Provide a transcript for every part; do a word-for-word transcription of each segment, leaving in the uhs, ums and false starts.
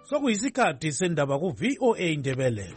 Sokuyisikhathi sendaba ku V O A Ndebele.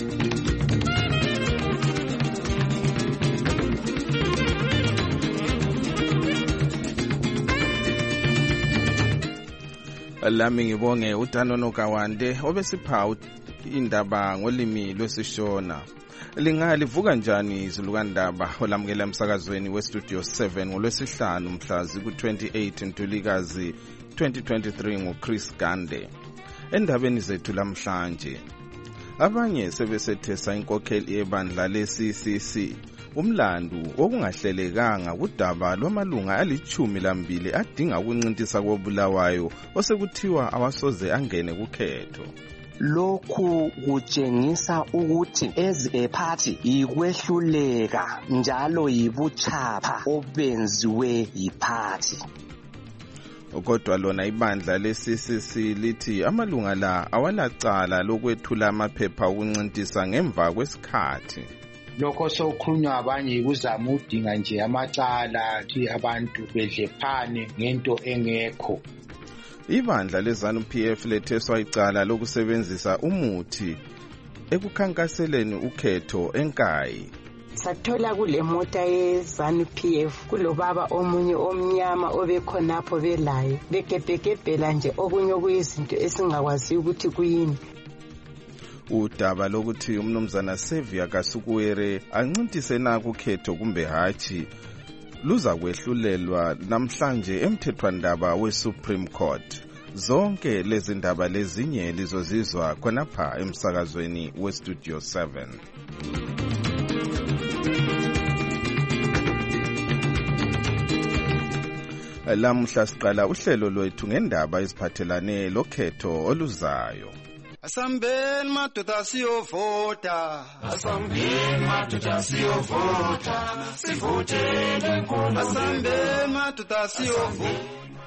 Lami ngibonge uDanono Kawande obesipha indaba ngolimi lwesishona. Lingalivuka njani izulukandaba olamukela emsakazweni weStudio seven ngolwesihlanu mhla ziku twenty-eight Ntulikazi twenty twenty-three nguChris Gande. Endabeni zethu lamhlanje, abanye sebesethesa inkokheli yebandla le-C C C umlandu wokungahlelekanga kudaba lwamalunga alichumi lambili adinga ukuncintisa kobulawayo osekuthiwa awasoze angene kukhetho. Lokhu kutshengisa ukuthi as a party ikwehluleka njalo yibuchapha obenziwe yiparty. Kodwa lona ibandla le-C C C lithi amalunga la awalacala lokwethula amaphepha okuncintisa ngemva kwesikhathi. Lokho sokhulunywa abanye ukuzama udinga nje amacala thi abantu bedlephane ngento engekho. Ibandla leZANU P F letheswa icala lokusebenzisa umuthi ekukhankaseleni ukhetho eNkayi. Sathola kule mota yeZANU P F kulobaba omunye omnyama obekhonapho belayo begebhegebhela nje okunye okuyizinto esingakwazi ukuthi kuyini. Udaba lokuthi umnumzana Xavier Kasukuwere ancintise na kukhetho kumbe hathi luza kwehlulelwa namhlanje emthethwandaba weSupreme Court. Zonke lezi ndaba lezinye lizozizwa khonapha emsakazweni weStudio seven. Lamuhla siqala uhlelo lwethu ngendaba eziphathelane lokhetho oluzayo. Asambeni madoda siyovota, asambeni madoda siyovota, sivotele inkulumo. Asambeni madoda siyovota.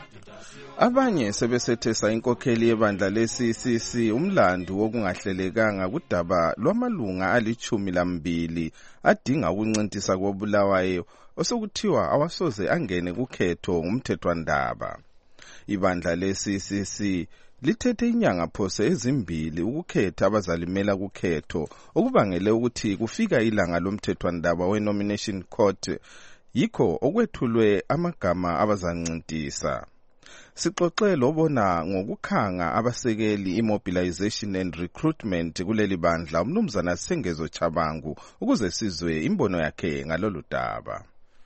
Abanye sebesethesa inkokheli yebandla le-C C C umlandu wokungahlelekanga kudaba lwamalunga alichumi lambili adinga ukuncintisa kobulawayo osokuthiwa awasoze angene kukhetho ngumthethwandaba. Ibandla le-C C C lithethe inyanga phose ezimbili ukukhetha abazalimela kukhetho okubangele ukuthi kufika ilanga lomthethwandaba we-nomination court yikho okwethulwe amagama abazancintisa. Sixoxe lobona ngokukhanga abasekeli immobilization and recruitment kuleli bandla umnumzana Sengezo Chabangu ukuze sizwe imbono yakhe ngalolu daba.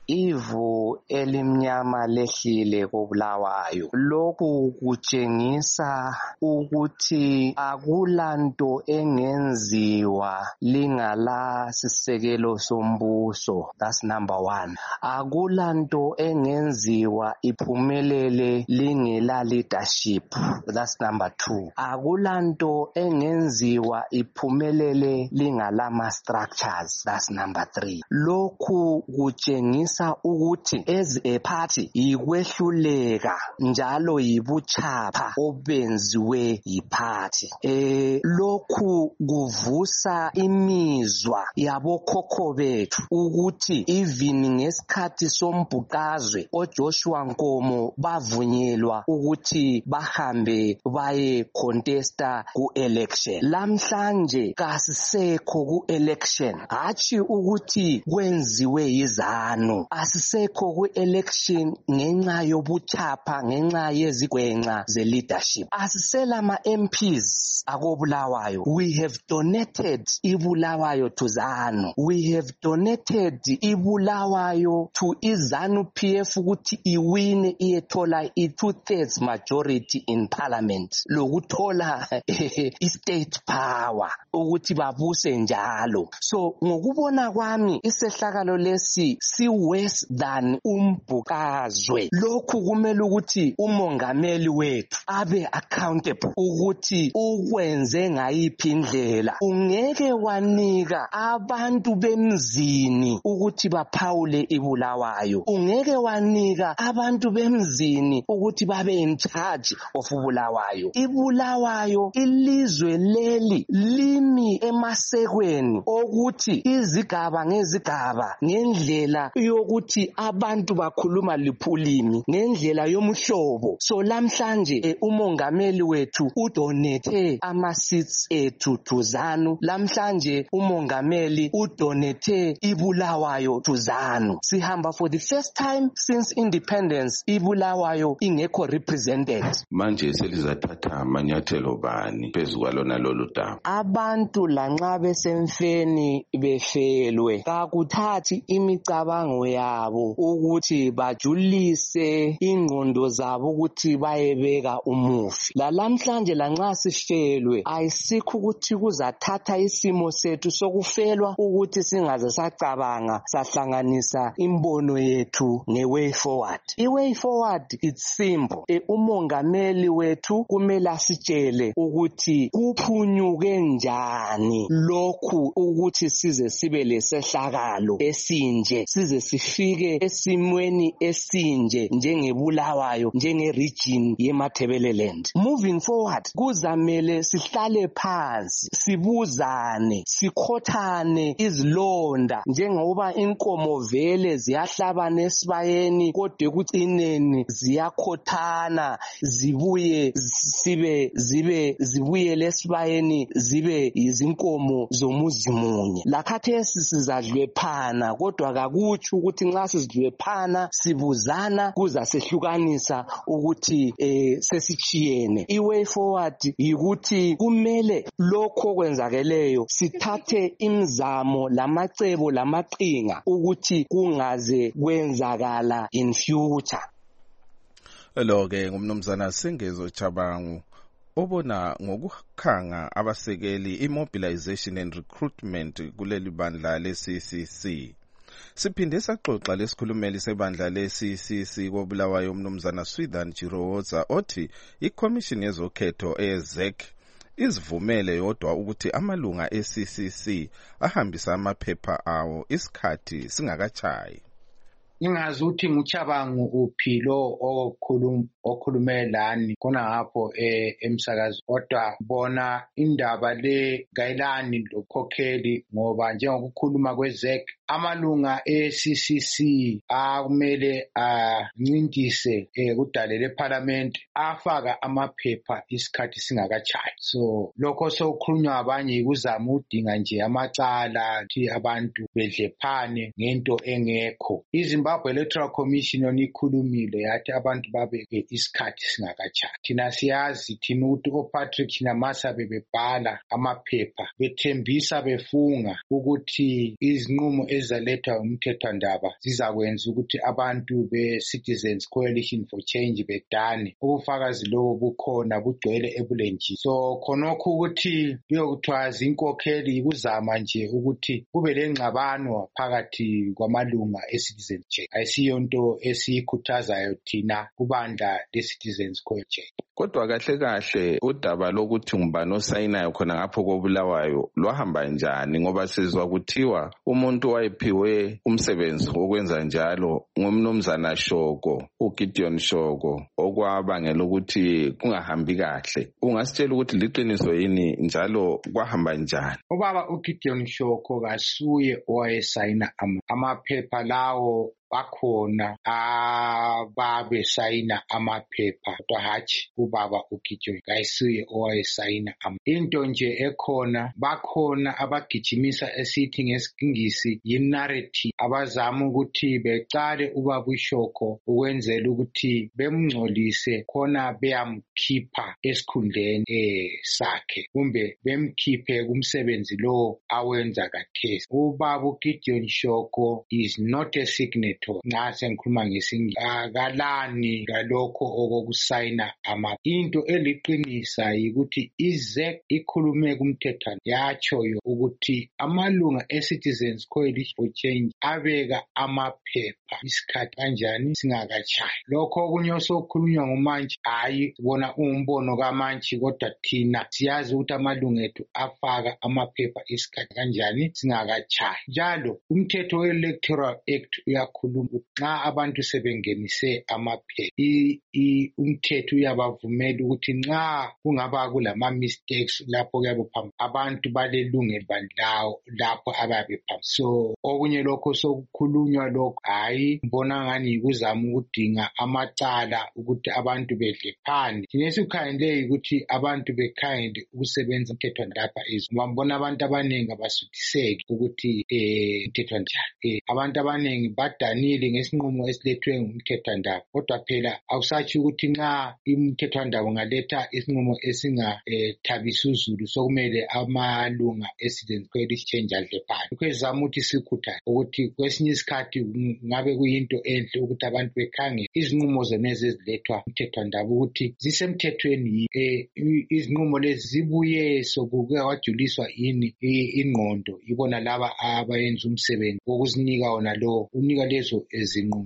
Ivu elimnyama lehlile kobulawayo. Lokhu kutshengisa ukuthi akulanto engenziwa lingala sisekelo sombuso. That's number one. Akulanto engenziwa iphumelele lingela leadership. That's number two. Akulanto engenziwa iphumelele lingala ma structures. That's number three. Lokhu kutshengisa ukuthi as a party ikwehluleka njalo yibuchapha obenziwe yiparty. Eh lokhu kuvusa imizwa yabokhokho bethu ukuthi even ngesikhathi sombhuqazwe oJoshua Nkomo bavunyelwa ukuthi bahambe baye contesta ku election. Lamhlanje kasisekho ku election. Hathi ukuthi kwenziwe yiZANU. Asisekho ku-election ngenxa yobuchapha ngenxa yezigwenxa ze-leadership. Asisela ma-M Ps akobulawayo. We have donated ibulawayo to ZANU. We have donated ibulawayo to iZANU P F ukuthi iwine iyethola i-two-thirds majority in parliament. Lokuthola i-state power ukuthi babuse njalo. So ngokubona kwami isehlakalo lesi si worse than umbhuqazwe. Lokhu kumele ukuthi umongameli wethu abe accountable ukuthi ukwenze ngayiphi indlela. Ungeke wanika abantu bemzini ukuthi baphawule ibulawayo. Ungeke wanika abantu bemzini ukuthi babe in charge of ubulawayo. Ibulawayo ilizwe leli limi emasekweni ukuthi izigaba ngezigaba ngendlela yo lokuthi abantu bakhuluma liphulimi ngendlela yomhlobo. So lamhlanje eh, umongameli wethu udonethe ama-seats ethu to ZANU. Lamhlanje umongameli udonethe iBulawayo to ZANU. Sihamba for the first time since independence iBulawayo ingekho represented. Manje selizathatha amanyathelo bani phezu kwalona lolu daba? Abantu lanxa besemfeni befelwe kakuthathi imicabango yabo ukuthi bajulise ingqondo zabo ukuthi bayebeka umufi. La lamhlanje lanxa sifelwe ayisikho ukuthi kuzathatha isimo sethu sokufelwa ukuthi singaze sacabanga sahlanganisa imbono yethu nge-way forward. I-way forward it's simple. E umongameli wethu kumele asitshele ukuthi kuphunyuke njani lokhu ukuthi size sibe lesehlakalo esinje, size sifike esimweni esinje njengeBulawayo, njenge-region yeMatabeleland. Moving forward kuzamele sihlale phansi sibuzane sikhothane izilonda njengoba inkomo vele ziyahlabana esibayeni kodwa ekucineni ziyakhothana zibuye sibe zibe zibuye lesibayeni zibe izinkomo zomuzi munye. Lakhathesi sizadlwephana kodwa kakutsho ukuthi nxa sizidlwephana sibuzana kuza sehlukanisa ukuthi eh, sesichiyene. I-way forward yikuthi kumele lokho kwenzakeleyo sithathe imizamo lamacebo lamaqhinga ukuthi kungaze kwenzakala in future. Lo ke ngumnumzana Sengezo Chabangu obona ngokukhanga abasekeli immobilization and recruitment kuleli bandla le-C C C. Siphinde saxoxa lesikhulumeli sebandla le-C C C koBulawayo umnumzana Swithan Chirowoza othi iCommission yezokhetho e-Z E C izivumele yodwa ukuthi amalunga e-C C C ahambisa amaphepha awo isikhathi singakachayi. Ingazi ukuthi nguChabangu uphilo okhuluma okhulumelani khona ngapho emsakazo kodwa bona indaba le gayilani lokhokheli ngoba njengokukhuluma kwe-Z E C amalunga e-C C C akumele ancintise kudale leParliament afaka amaphepha isikhathi singakachayi. So lokho sokukhulunywa abanye ikuzama udinga nje amacala ukuthi abantu bedlephane ngento engekho. iZimbabwe Electoral Commission yona ikhulumile yathi abantu babeke isikhathi singakachayi. Thina siyazi thina ukuthi oPatrick naMasa bebebhala amaphepha bethembisa befunga ukuthi izinqumo ezalethwa umthethwandaba zizakwenza ukuthi abantu be-Citizens Coalition for Change bedane. Ubufakazi lobo bukhona bugcwele ebulenjini. So khonokho ukuthi kuyokuthiwa zinkokheli ikuzama nje ukuthi kube lengxabano phakathi kwamalunga e-Citizens Change. Ayisiyo nto esiyikhuthazayo thina kubandla le-Citizens Coalition. Kodwa kahle kahle udaba lokuthi ngubani osayinayo khona ngapho koBulawayo lwahamba njani ngoba sizwa kuthiwa umuntu wayephiwe umsebenzi wokwenza njalo ngumnumzana Shoko uGideon Shoko okwabangela ukuthi kungahambi kahle. Ungasitshela ukuthi liqiniso yini njalo kwahamba njani? Ubaba uGideon Shoko kasuye owayesayina amaphepha lawo bakhona ababe sayina amaphepha kodwa hatshi ubaba uGideon kayisuye owayesayina. Into nje ekhona bakhona abagijimisa esithi ngesingisi yi-narrative abazama ukuthi becale ubaba uShoko ukwenzela ukuthi bemngcolise khona beyamkhipha esikhundleni eh sakhe kumbe bemkhiphe kumsebenzi lo awenza kathesi. Ubaba uGideon Shoko is not a signet nxa sengikhuluma ngesingisi akalani ngalokho okokusayina ama. Into eliqinisa yikuthi i-Z E C ikhulume kumthethwana yatshoyo ukuthi amalunga e-Citizens Coalition for Change abeka amaphepha isikhathi kanjani singakachayi. Lokho okunye osokhulunywa ngomanje hayi bona umbono kaMantshi kodwa thina siyazi ukuthi amalunga ethu afaka amaphepha isikhathi kanjani singakachayi. Njalo umthetho we-Electoral Act uyakhuluma nxa abantu sebengenise amaphepha umthetho uyabavuma bavumela ukuthi nxa kungaba kulama mistakes lapho kuyabe phambi abantu balelungelo lawo lapho ababe phambi. So okunye lokho sokukhulunywa lokho hayi mbona ngani yikuzama ukudinga amacala ukuthi abantu bedle phandle. Thina sikhandle ukuthi abantu bekhande ukusebenza umthetho lapha izwe. Ngibona abantu abaningi abasuthiseki ukuthi eh umthetho njani. Eh abantu abaningi badanile ngesinqumo esilethwe ngumthetho ndaba. Kodwa phela awusathi ukuthi nxa umthetho ndaba ngaletha isinqumo esinga thabisa uzulu sokumele amalunga esidence kweli change adle phandle. Kwezama ukuthi sikhuthaze ukuthi kwesinye isikhathi ngabe kuyinto enhle ukuthi abantu bekhange izinqumo zeneze ezilethwa umthetho ndaba ukuthi zisemthethweni eh izinqumo lezi zibuye sokuke wajuliswa yini ingqondo ibona laba abayenza umsebenzi wokuzinika wona lo unika lezo ezinqumo.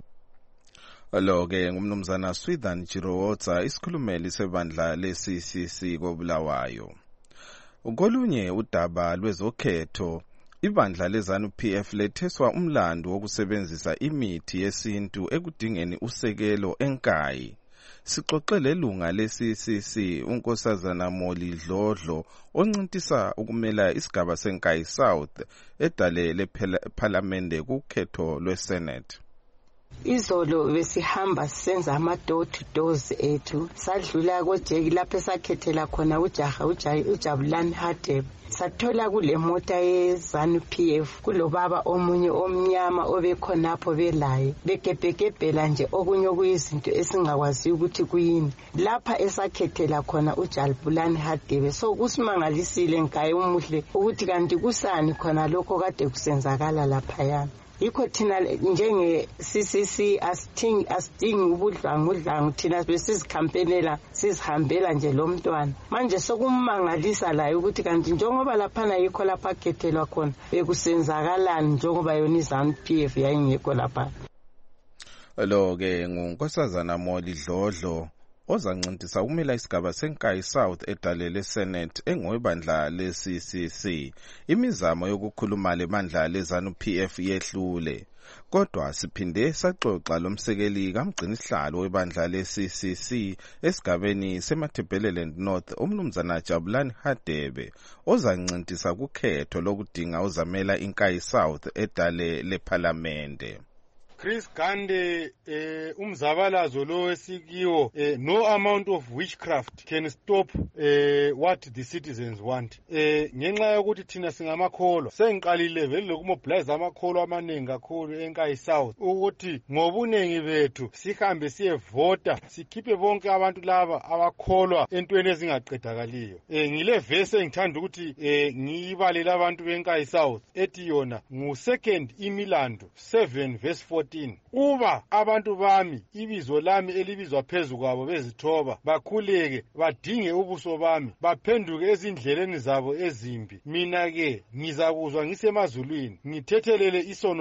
Lo ke ngumnumzana Swithan Jirowotsa isikhulumeli sebandla le-C C C koBulawayo. Ukolunye udaba lwezokhetho ibandla leZANU P F letheswa umlando wokusebenzisa imithi yesintu ekudingeni usekelo enkayi. Sixoxele ilunga le-C C C uNkosazana Moli Dlodlo oncintisa ukumela isigaba senkayi South edale lePhalamende kukhetho lweSenate. Izolo besihamba senza ama door to doors ethu sadlula kojeki lapho esakhethela khona ujaha uJabulani Hadebe sathola kule mota yeZANU P F kulobaba omunye omnyama obekhonapho belaye begebhegebhela nje okunye okuyizinto esingakwazi ukuthi kuyini lapha esakhethela khona uJabulani Hadebe. So kusimangalisile ngaye umuhle ukuthi kanti kusani khona lokho kade kusenzakala lapha yana. Yikho thina njenge C C C asithingi asidingi ubudlangu udlangu thina besizikhampenela sizihambela nje lo mntwana manje sokumangalisa layo ukuthi kanti njengoba laphana yikho lapha khethelwa khona bekusenzakalani njengoba yona iZANU P F yayingekho lapha. Lo ke nguNkosazana Moli Dlodlo ozancintisa ukumela isigaba senkayi South edale leSenate engowebandla le-C C C. Imizamo yokukhuluma lebandla leZANU P F yehlule. Kodwa siphinde saxoxa lomsekeli kamgcinisihlalo webandla le-C C C esigabeni seMatabeleland North umnumzana Jabulani Hadebe ozancintisa kukhetho lokudinga uzamela inkayi South edale lePhalamende. Chris Gande eh, umzabalazo lo esikiwo eh, no amount of witchcraft can stop eh, what the citizens want. Eh, ngenxa yokuthi thina singamakholwa sengiqalile vele lokumobilize amakholwa amaningi kakhulu enkayi South ukuthi ngobunengi bethu sihambe siyevota sikhiphe bonke abantu laba abakholwa entweni ezingaqedakaliyo. Eh, ngile verse engithanda ukuthi eh, ngiyibalele abantu benkayi South ethi yona ngu second iMilando seven verse fourteen. Uba abantu bami ibizo lami elibizwa phezu kwabo bezithoba bakhuleke badinge ubuso bami baphenduke ezindleleni zabo ezimbi mina ke ngizakuzwa ngisemazulwini ngithethelele isono.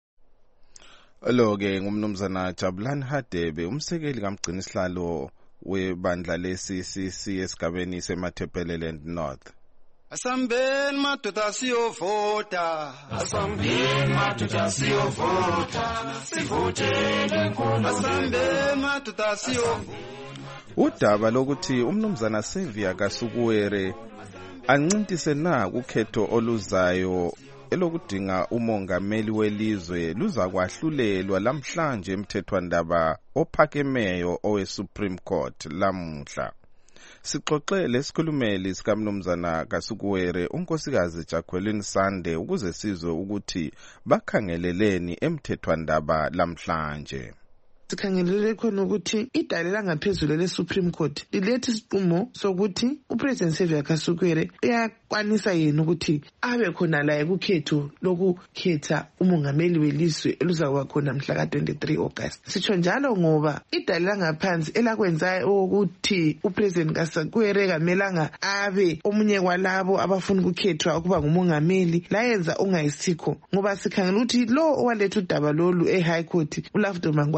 Lo ke ngumnumzana Jabulani Hadebe umsekeli kamgcinisihlalo webandla le-C C C esigabeni seMatabeleland North. Asambeni madoda siyovota, asambeni madoda siyovota, sivotele nkulu. Asambeni madoda siyovota. Udaba lokuthi umnumzana Sevia Kasukuwere ancintise na kukhetho oluzayo elokudinga umongameli welizwe luza kwahlulelwa lamhlanje emthethwandaba ophakemeyo oweSupreme Court lamuhla. Sixoxele isikhulumeli sikamnumzana Kasukuwere unkosikazi Jacqueline Sande ukuze sizwe ukuthi bakhangeleleni emthethwandaba lamhlanje. Sikhangelele khona ukuthi idale langaphezulu leSupreme Court lilethe isiqumo sokuthi uPresident Sevia Kasukuwere uyakwanisa yena ukuthi abe khona la ekukhetho lokukhetha umongameli welizwe elizakuba khona mhla ka twenty-three August. Sitsho njalo ngoba idale langaphansi elakwenza ukuthi uPresident Kasukuwere kamelanga abe omunye kwalabo abafuna ukukhethwa ukuba ngumongameli layenza ungayisikho ngoba sikhangela ukuthi lo owaletha udaba lolu eHigh Court uLafdo Mangwana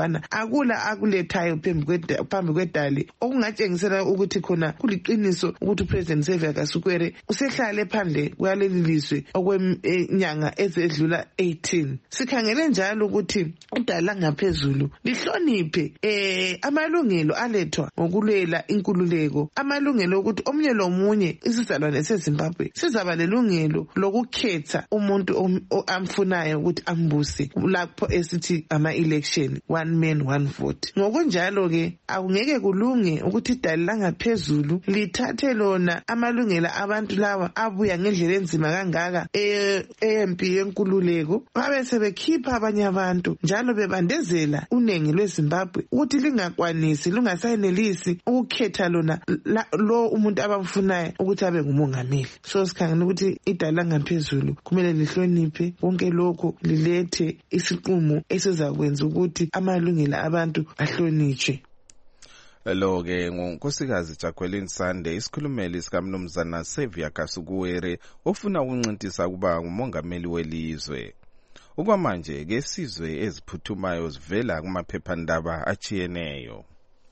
akula akulethayo phambi kwedali okungatshengisela ukuthi khona kuliqiniso ukuthi uPresident Xavier Kasukwere usehlale phandle kwaleli lizwe okwenyanga ezedlula eighteen. Sikhangele njalo ukuthi idala langaphezulu lihloniphe eh amalungelo alethwa ngokulwela inkululeko, amalungelo ukuthi omunye lomunye isizalwane seZimbabwe sizaba lelungelo lokukhetha umuntu amfunayo ukuthi ambuse lapho esithi ama election one man one vote. Ngokunjalo ke akungeke kulunge ukuthi idala langaphezulu lithathe lona amalungelo abantu lawa abuya ngendlela enzima kangaka empi yenkululeko babe sebekhipha abanye abantu njalo bebandezela unengi lweZimbabwe ukuthi lingakwanisi lungasayenelisi ukukhetha lona lo umuntu abamfunayo ukuthi abe ngumongameli. So sikhangela ukuthi idala langaphezulu kumele lihloniphe konke lokho, lilethe isiqumo esizakwenza ukuthi amalungelo abantu ahlonitshwe. Lo ke ngunkosikazi Jacqueline Sande, isikhulumeli sikaMnumzana Xavier Kasukwere ofuna ukuncintisa kuba ngumongameli welizwe. Okwamanje ke sizwe eziphuthumayo zivela kumaphephandaba achiyeneyo.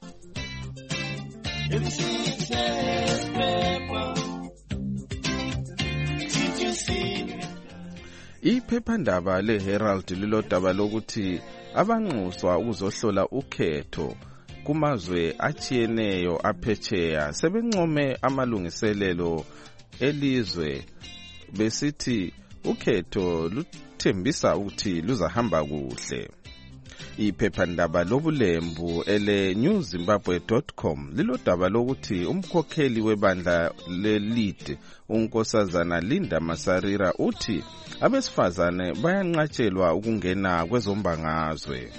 Iphephandaba leHerald lilodaba lokuthi abanxuswa ukuzohlola ukhetho kumazwe achiyeneyo aphetsheya sebencome amalungiselelo elizwe besithi ukhetho luthembisa ukuthi luzahamba kuhle. Iphephandaba lobulembu ele new zimbabwe dot com lilodaba lokuthi umkhokheli webandla leLead unkosazana Linda Masarira uthi abesifazane bayanqatshelwa ukungena kwezombangazwe.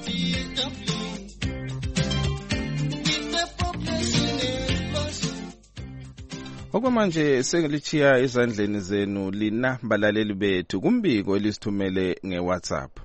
Okwamanje sengilichiya ezandleni zenu lina balaleli bethu kumbiko elisithumele ngeWhatsApp.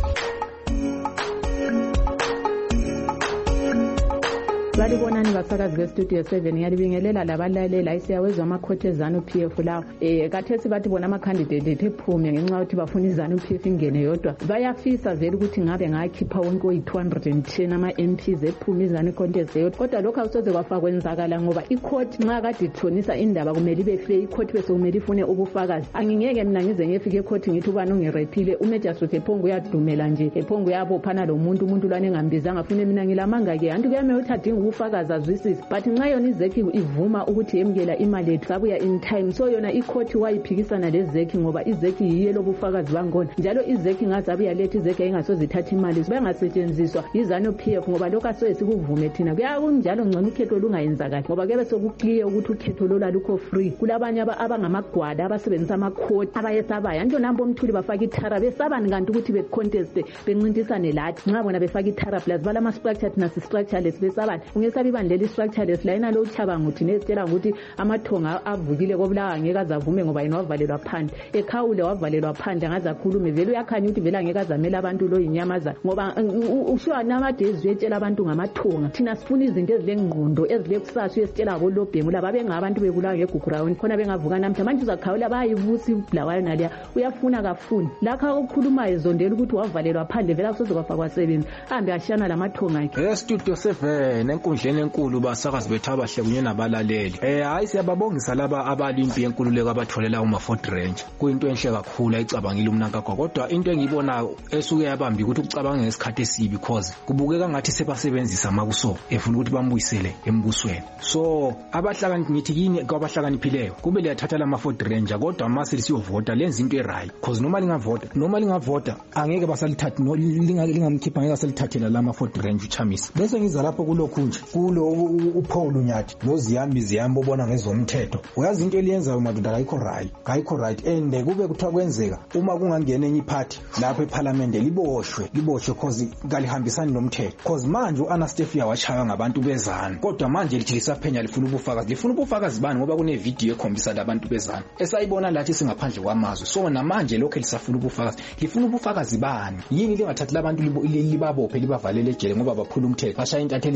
Balibonani basakazi bestudio seven ngiyalibingelela labalalela isiyawezwa amakhothe zanu P F lawo eh kathesi bathi bona ama candidate ephume ngenxa ukuthi bafuna izanu P F ingene yodwa bayafisa vele ukuthi ngabe ngakhipha wonke oyi two hundred ten ama M Ps ephume izanu contest yodwa kodwa lokho akusoze kwafa kwenzakala ngoba icourt nxa kade ithonisa indaba kumele ibe fair, icourt bese kumele ifune ubufakazi. Angingeke mina ngize ngefike ecourt ngithi ubani ungirephile uMagistrate ephongo uyadumela nje ephongo yabophana lo muntu umuntu lwane ngambizanga afune mina ngilamanga ke anti kuyame uthatha ufakaza azwisisi but nxa yona izeki ivuma ukuthi yemukela imali yethu sabuya in time, so yona icourt wayiphikisana lezeki ngoba izeki yiye lobufakazi bangona njalo izeki ngazabuya lethi izeki engasozithatha imali bengasetshenziswa izanu P F ngoba lokho asoye sikuvume thina kuyakunjalo ngcono ukhetho lungayenzakali ngoba kube sokukliye ukuthi ukhetho lola lukho free. Kulabanye abangamagwada abasebenzisa ama-court abayesabaya nto nambo umthuli bafaka ithara besabani kanti ukuthi becontest bencintisane lathi nxa bona befaka ithara plus bala ama-structure thina si-structureless besabani ungesabi ibandla eli-structureless layina lokuthaba nguthi nesitshela ukuthi amathonga avukile kobulawa ngeke azavume ngoba yena wavalelwa phandle ekhawule wavalelwa phandle angaze akhulume vele uyakhanya ukuthi vele angeke azamele abantu lo yinyamazana ngoba ushiwa namadezi uyetshela abantu ngamathonga thina sifuna izinto ezilengqondo ezilekusasa uyesitshela kolobhemu laba bengabantu bekulawa ngegugurawuni khona bengavuka namhla manje uzakhawula bayivusa ibulawayo naliya uyafuna kafuni lakho okukhulumayo ezondela ukuthi wavalelwa phandle vele akusoze kwafa kwasebenza ahambe ashiyana lamathonga akhe. estudio seven enkundleni enkulu basakazi bethu abahle kunye nabalaleli eh hayi siyababongisa laba abalimpi yenkululeko abatholela uma Fort Range kuyinto enhle kakhulu ayicabangile umnankakho kodwa into engiyibonayo esuke yabambi ukuthi ucabanga ngesikhathi esibi because kubukeka ngathi sebasebenzisa makuso efuna ukuthi bambuyisele embusweni. So abahlakaniphi ngithi yini kwabahlakaniphileyo kube liyathatha lama Fort Range kodwa mase lisiyovota lenza into erayi because noma lingavota noma lingavota angeke basalithathe no lingamkhipha ngeke basalithathela lama Fort Range uchamisa. Bese ngiza lapho kulokhu nje kulo uPaul Unyathi noziyambi ziyambo bona ngezomthetho uyazi into eliyenzayo madoda ayikho right ayikho right and kube kuthiwa kwenzeka uma kungangena enye iphathi lapha eParliament liboshwe liboshwe cause kalihambisani nomthetho cause manje uAnastefia wachaywa ngabantu bezana kodwa manje lithi lisaphenya lifuna ubufakazi lifuna ubufakazi bani ngoba kune video ekhombisa labantu bezana esayibona lathi singaphandle kwamazwe. So namanje lokho lisafuna ubufakazi lifuna ubufakazi bani yini lingathathi labantu libabophe libavalele ejele ngoba baphula umthetho bashaya intatheli izindaba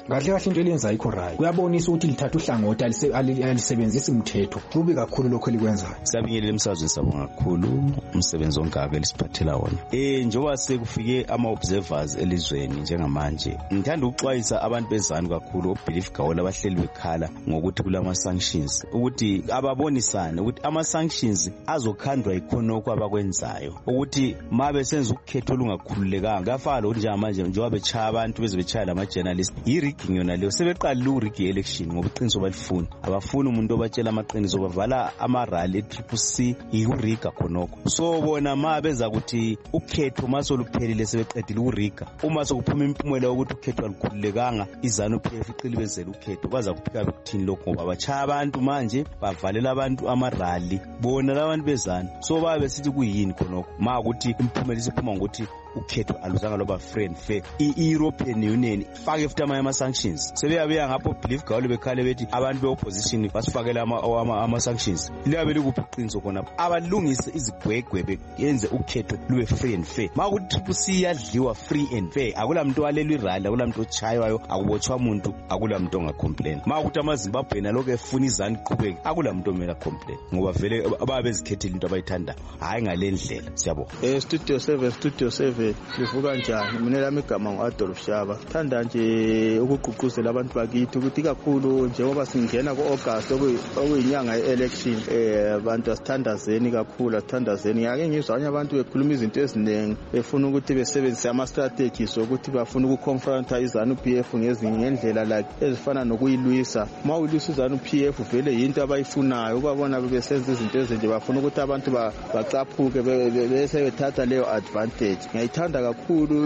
kahle kahle into elenza ayikho right kuyabonisa ukuthi lithatha uhlangothi alisebenzisi umthetho kubi kakhulu lokho elikwenzayo. Siyabingelela emsazweni sabo kakhulu umsebenzi ongaka elisiphathela wona eh njengoba sekufike ama observers elizweni njengamanje ngithanda ukuxwayisa abantu bezanu kakhulu obelief gawula abahleli bekhala ngokuthi kulama sanctions ukuthi ababonisane ukuthi ama sanctions azokhandwa ikhonoko abakwenzayo ukuthi mabe senza ukukhetho lungakhululekanga ngafana ukuthi njengamanje njengoba bechaya abantu beze bechaya lama journalist i-rigging yona leyo sebeqala u-rig election ngoba iqiniso balifuna abafuna umuntu obatshela amaqiniso bavala ama-rally e-triple C i-riga khonoko so bona ma beza ukuthi ukhetho masoluphelile sebeqedile ukuriga uma sokuphuma impumela yokuthi ukhetho alukhululekanga izanu-P F iqilibezela ukhetho baza kuphika bekuthini lokho ngoba bachaya abantu manje bavalela abantu ama-rally bona labantu bezanu so babe sithi kuyini khonoko ma ukuthi impumela isiphuma ngokuthi ukhetho aluzanga loba free and fair i-European Union fake futhi amanye ama-sanctions sebeyabeya ngapho belief gawule bekhale bethi abantu be-opposition basifakela ama-sanctions liyabe likuphi iqiniso khonapho abalungise izigwegwe yenze ukhetho lube free and fair ma ukuthi triple C yadliwa free and fair akula muntu walelwa irali akula muntu ochaywayo akubotshwa muntu akula muntu ongacomplain ma ukuthi amaZimbabwe nalokho efuna izani iqhubeke akula muntu omele acomplain ngoba vele ababe bezikhethile into abayithandayo hayi ngale ndlela siyabona. eh studio seven studio seven livuka njani mina lami igama ngo-Adolf Shaba thanda nje ukuqhuquzela abantu bakithi ukuthi kakhulu njengoba singena ku-August okuyinyanga ye-election eh abantu asithandazeni kakhulu asithandazeni ngake ngizwa abanye abantu bekhuluma izinto eziningi befuna ukuthi besebenzise ama-strategies ukuthi bafuna ukuconfronta izanu-P F ngendlela like ezifana nokuyilwisa ma uyilwisa izanu-P F vele yinto abayifunayo ukubabona besenza izinto ezinje bafuna ukuthi abantu bacaphuke bese bethatha leyo advantage. Ngiyayithanda kakhulu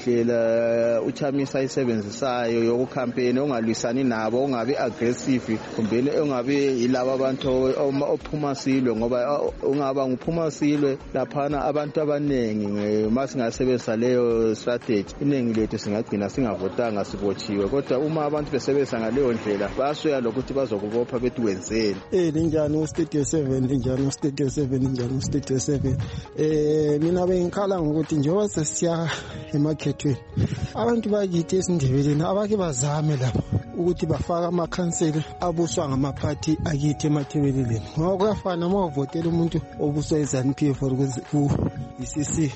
indlela uChamisa ayisebenzisayo yokukhampeni ongalwisani nabo ongabe aggressive kumbe ongabe yilabo abantu ophuma silwe ngoba ungaba nguphuma silwe laphana abantu abanengi masingasebenzisa leyo strategy iningi lethu singagcina singavotanga sibotshiwe kodwa uma abantu besebenzisa ngaleyo ndlela basoya lokuthi bazokubopha bethi wenzeni. Eh linjani uStudio seven linjani uStudio seven linjani uStudio seven eh mina bengikhala ngokuthi njengoba sesiya emakhethweni abantu bakithi esindebeleni abake bazame lapha ukuthi bafaka amakhansela abuswa ngamaphathi akithi emathebeleleni ngoba kuyafana uma uvotela umuntu obuswa izanu-P F ku E C C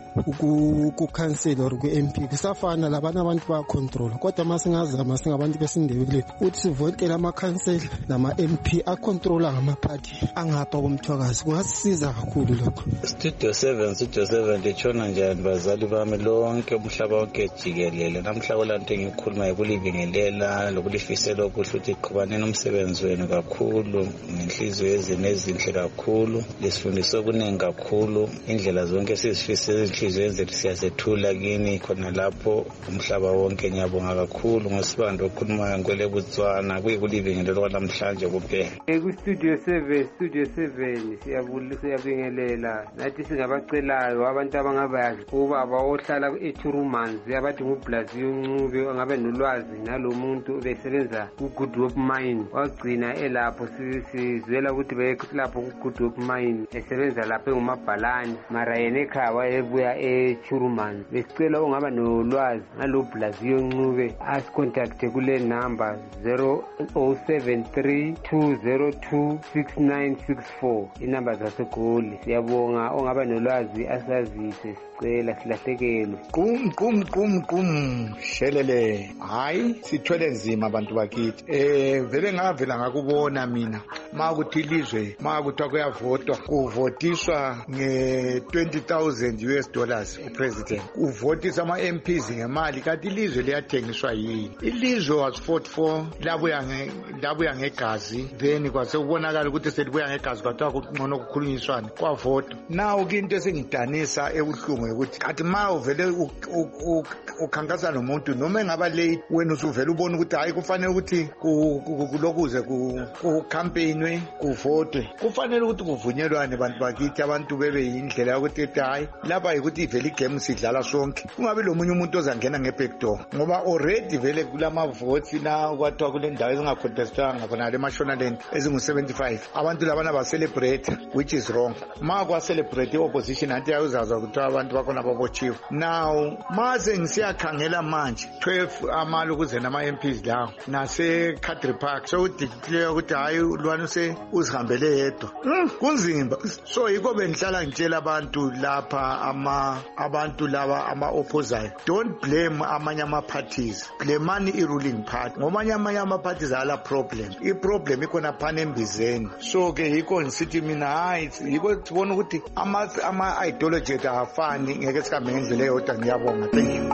ukukhansela or ku-M P kusafana labana abantu bayacontrola kodwa masingazama singabantu besindebeleni ukuthi sivotele amakhansela nama-M P acontrola ngamaphathi angapha komthwakazi kungasisiza kakhulu lokho. Studio seven Studio seven litshona njani bazali bami lonke umhlaba wonke jikelele namhla kulanto engikhuluma ukulibingelela lokulifisela okuhle ukuthi iqhubane nomsebenzi wenu kakhulu ngenhliziyo ezine ezinhle kakhulu lisifundisa okuningi kakhulu indlela zonke sizifise inhliziyo enzeli siyazethula kini khona lapho umhlaba wonke ngiyabonga kakhulu ngosibando okhulumayo ngwele Botswana kuyikulibingelela kwanamhlanje kuphela. Ku-Studio seven Studio seven siyabingelela nathi singabacelayo abantu abangabayazi ubaba ohlala eTurumanzi abathi nguBlaziyo Ncube angabe nolwazi nalo muntu besebenza ku-Good Hope Mine wagcina elapho sizwela ukuthi belapho ku-Good Hope Mine esebenza lapho engumabhalani mara yena ekhaya wayebuya eTurumanzi besicela ongaba nolwazi nalo Blaziyo Ncube asikontakte kule number zero zero seven three two zero two six nine six four inamba zaseGoli. Siyabonga ongaba nolwazi asazise sicela silahlekelwe. Kum kum kum kum shelele hayi sithwele nzima abantu bakithi eh vele ngavela ngakubona mina makuthi ilizwe makuthiwa kuyavotwa kuvotiswa nge twenty thousand U S dollars upresident uvotisa ama M Ps ngemali kanti ilizwe liyathengiswa yini ilizwe was fought for labuya nge labuya ngegazi then kwase kubonakala ukuthi selibuya ngegazi kwathiwa kungcono ukukhulunyiswana kwavota now into esengidanisa ebuhlungu ukuthi kathi ma uvele ukhankasa nomuntu noma engaba late wena usuvela ubona ukuthi hayi kufanele ukuthi kulokuze ku campaignwe kuvotwe kufanele ukuthi kuvunyelwane abantu bakithi abantu bebe yindlela ukuthi hayi lapha ukuthi ivele igame sidlala sonke kungabe lo munye umuntu ozangena ngebackdoor ngoba already vele kulama votes na kwathiwa kule ndawo ezingacontestwanga khona le Mashonaland ezingu seventy-five abantu labana ba celebrate which is wrong ma kwa celebrate opposition anti ayuzazwa ukuthi abantu bakhona babotshiwe. Now maze ngisiyakhangela manje twelve amalo ukuze nama-M Ps lawo nase-Cadre Park sokudeclare ukuthi hayi lwana use uzihambele yedwa. Mm, kunzima. So yiko bengihlala ngitshela abantu lapha ama abantu laba ama-opposayo, don't blame amanye ama-parties, blamani i-ruling party ngoba amanye ama-parties ala problem. I-problem ikhona phana embizeni. So ke yiko ngisithi mina hayi yiko sibona ukuthi ama-ideology ethu awafani, ngeke sihambe ngendlela eyodwa. Ngiyabonga. Thank you.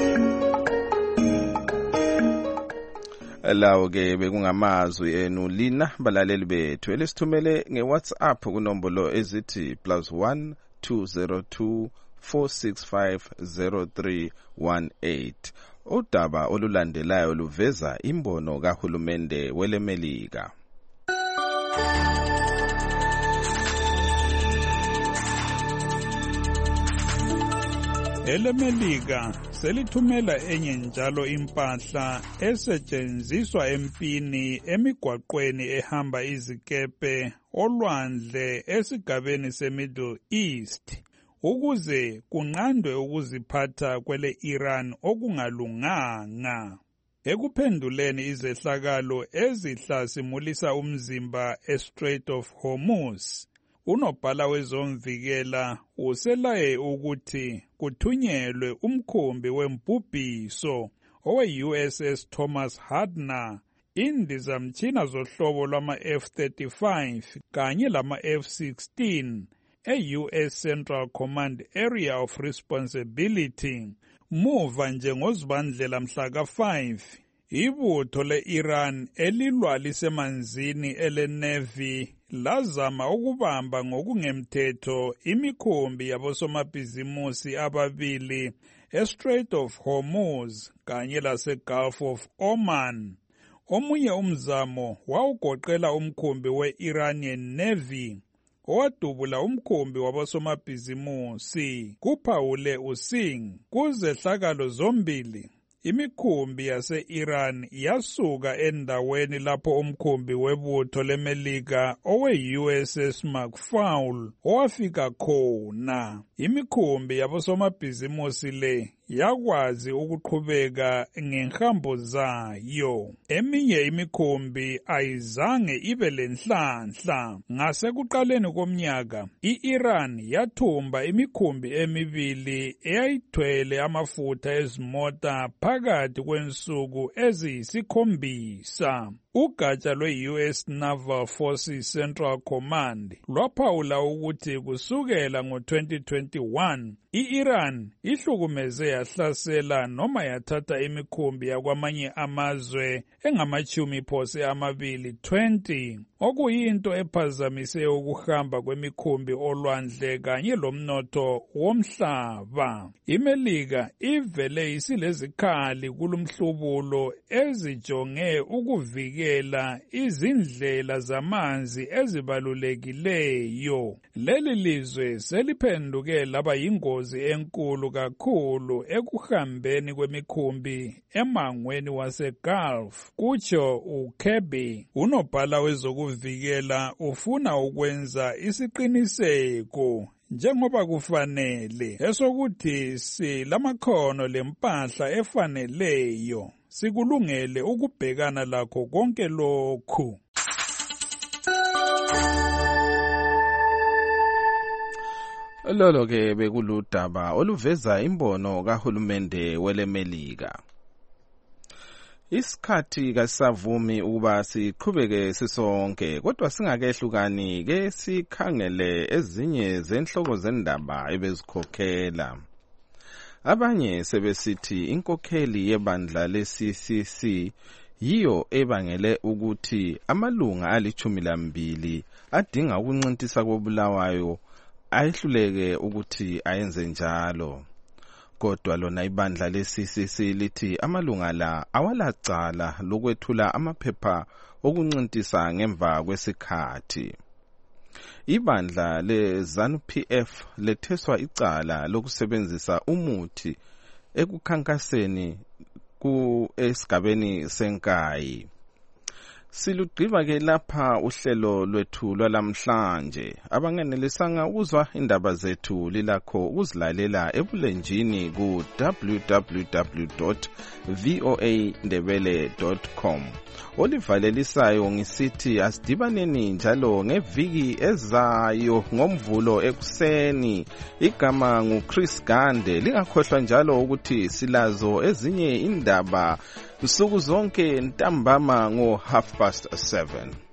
Lawo ke bekungamazwi enu lina balaleli bethu elisithumele ngeWhatsApp kunombolo ezithi plus one two zero two four six five zero three one eight. Udaba olulandelayo luveza imbono kahulumende welemelika. EleMelika selithumela enye njalo impahla esetshenziswa empini emigwaqweni ehamba izikepe olwandle esigabeni seMiddle East ukuze kunqandwe ukuziphatha kwele Iran okungalunganga. Ekuphenduleni izehlakalo ezihlasimulisa umzimba eStrait of Hormuz, unobhala wezomvikela uselaye ukuthi kuthunyelwe umkhumbi wembubhiso owe-U S S Thomas Hardner, indizamtshina zohlobo lwama-F thirty-five kanye lama-F sixteen e-U S Central Command Area of Responsibility muva nje ngozibandlela mhla ka five. Ibutho le-Iran elilwa lisemanzini ele-Navy lazama ukubamba ngokungemthetho imikhumbi yabosomabhizimusi ababili eStrait of Hormuz kanye lase-Gulf of Oman. Omunye umzamo wawugoqela umkhumbi we-Iranian Navy owadubula umkhumbi wabosomabhizimusi. Kuphawule uSingh, kuzehlakalo zombili imikhumbi yase-Iran yasuka endaweni lapho umkhumbi webutho leMelika owe-U S S McFaul owafika khona. Imikhumbi yabosomabhizimusi le yakwazi ukuqhubeka ngenhambo zayo. Eminye imikhumbi ayizange ibe lenhlanhla. Ngasekuqaleni komnyaka, i-Iran yathumba imikhumbi emibili eyayithwele amafutha ezimota phakathi kwensuku eziyisikhombisa. Ugatsha lwe-U S Naval Forces Central Command lwaphawula ukuthi kusukela ngo-twenty twenty-one i-Iran ihlukumeze yahlasela noma yathatha imikhumbi yakwamanye amazwe engamachumi phose amabili twenty, okuyinto ephazamise ukuhamba kwemikhumbi olwandle kanye lomnotho womhlaba. IMelika ivele isilezikhali kulumhlubulo ezijonge ukuvikela izindlela zamanzi ezibalulekileyo. Leli lizwe seliphenduke laba yingozi enkulu kakhulu ekuhambeni kwemikhumbi emangweni waseGulf, kutsho uKirby. Unobhala wezokuvikela ufuna ukwenza isiqiniseko njengoba kufanele esokuthi silamakhono lempahla efaneleyo sikulungele ukubhekana lakho konke lokhu. Lolo ke bekuludaba oluveza imbono kahulumende weleMelika. Isikhathi kasavumi ukuba siqhubeke sisonke, kodwa singakehlukani ke sikhangele ezinye zenhloko zendaba ebezikhokhela. Abanye sebesithi inkokheli yebandla le-C C C yiyo ebangele ukuthi amalunga alichumi lambili adinga ukuncintisa kobulawayo ayehluleke ukuthi ayenze njalo. Kodwa lona ibandla le-C C C lithi amalunga la awalacala lokwethula amaphepha okuncintisa ngemva kwesikhathi. Ibandla le-ZANU P F letheswa icala lokusebenzisa umuthi ekukhankaseni ku esigabeni senkayi. Silugqiba ke lapha uhlelo lwethu lwalamhlanje. Abangenelisanga ukuzwa indaba zethu lilakho ukuzilalela ebulenjini ku w w w dot v o a ndebele dot com. Olivalelisayo ngisithi asidibaneni njalo ngeviki ezayo ngomvulo ekuseni. Igama nguChris Gande. Lingakhohlwa njalo ukuthi silazo ezinye indaba nsuku zonke ntambama ngo half past seven.